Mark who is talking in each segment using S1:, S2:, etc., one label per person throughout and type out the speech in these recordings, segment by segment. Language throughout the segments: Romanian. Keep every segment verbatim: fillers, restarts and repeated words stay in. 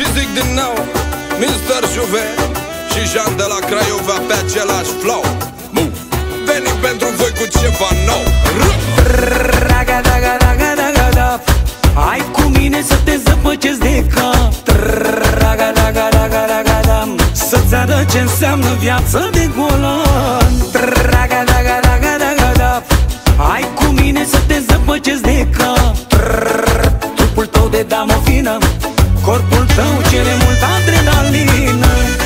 S1: zic din nou, mister Juve și Jean de la Craiova pe același flow. Move. Venim pentru voi cu ceva nou.
S2: Raga, raga, raga, raga, da. Hai cu mine să te zăpăcesc de cap. Raga, raga, raga, raga, da. Să-ți arăt ce înseamnă viață de golan. Raga, raga, raga, raga, da. Hai cu mine să te zăpăcesc de cap. Trupul tău de damă fină, corpul tău cere multă adrenalină.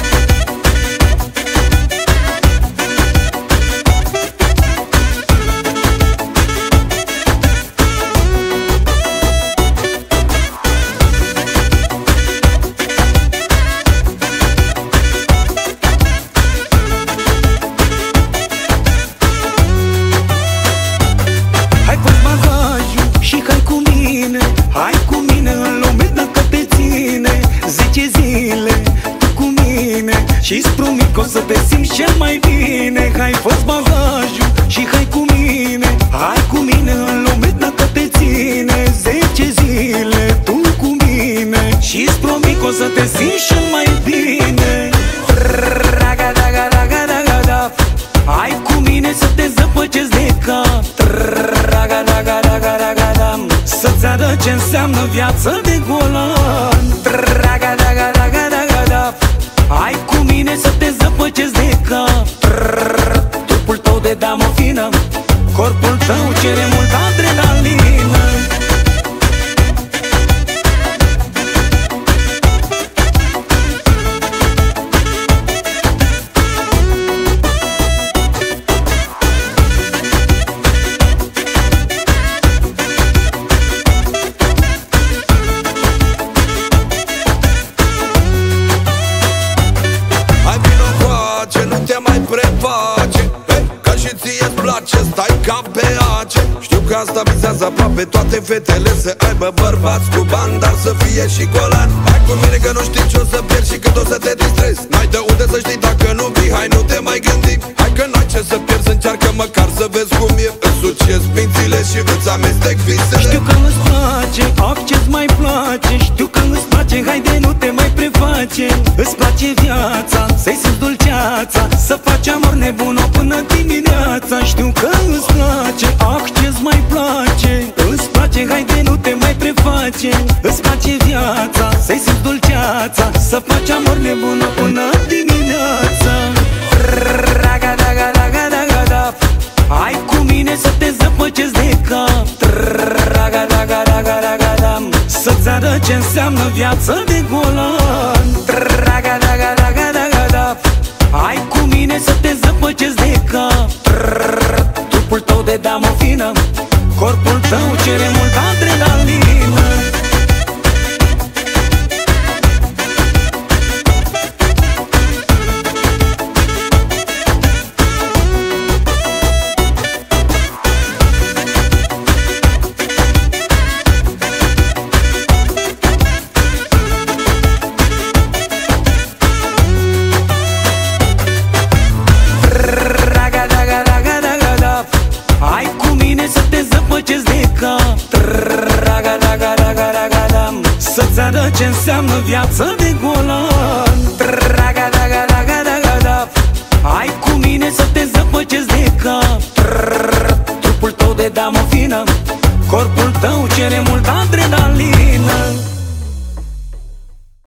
S2: Hai cu mine în lume dacă te ține zece zile tu cu mine și-ți promit că o să te simți cel mai bine. Hai, fă-ți bagajul și hai cu mine. Hai cu mine în lume dacă te ține zece zile tu cu mine și-ți promit că o să te simți cel mai bine. Raga, raga, raga, raga, da. Hai cu mine să te zăpăcesc de cap. Raga, raga, raga, raga, da. Să-ți arăt ce înseamnă viață de golan. Raga, raga, raga, raga, da. Hai cu mine să te zăpăcesc de cap. Trupul tău de damă fină, corpul tău cere multă adrenalină.
S1: Stai ca pe ace. Știu că asta vizează aproape toate fetele, să aibă bărbați cu bani, dar să fie și golan. Hai cu mine că nu știi ce o să pierzi și cât o să te distrezi. N-ai de unde să știi dacă nu vii, hai nu te mai gândi. Hai că n-ai ce să pierzi, încearcă măcar să vezi cum e. Îți suciezi mințile și îți amestec visele.
S2: Știu că îți place, ac ce-ți mai place. Știu că îți place, haide nu te mai preface. Îți place viața, să-i simți dulceața, să faci amor nebun până dimineața. Știu că îți place, ac ce-ți mai place. Îți place, haide nu te mai preface. Îți place viața, să-i simți dulceața, să faci amor nebun până dimineața. Raga, raga, raga, raga, da. Hai cu mine să te zăpăcesc de cap. Raga, raga, raga, raga, da. Să-ți arăt ce înseamnă viață de golan. Raga, raga, raga, raga, da. Hai cu mine să te zăpăcesc de cap. Trupul tău de damă fină, corpul tău cere multă adrenalină. Să-ți arăt ce înseamnă viață de golan. Raga, raga, raga, raga, da. Hai cu mine să te zăpăcesc de cap. Trupul tău de damă fină, corpul tău cere multă adrenalină.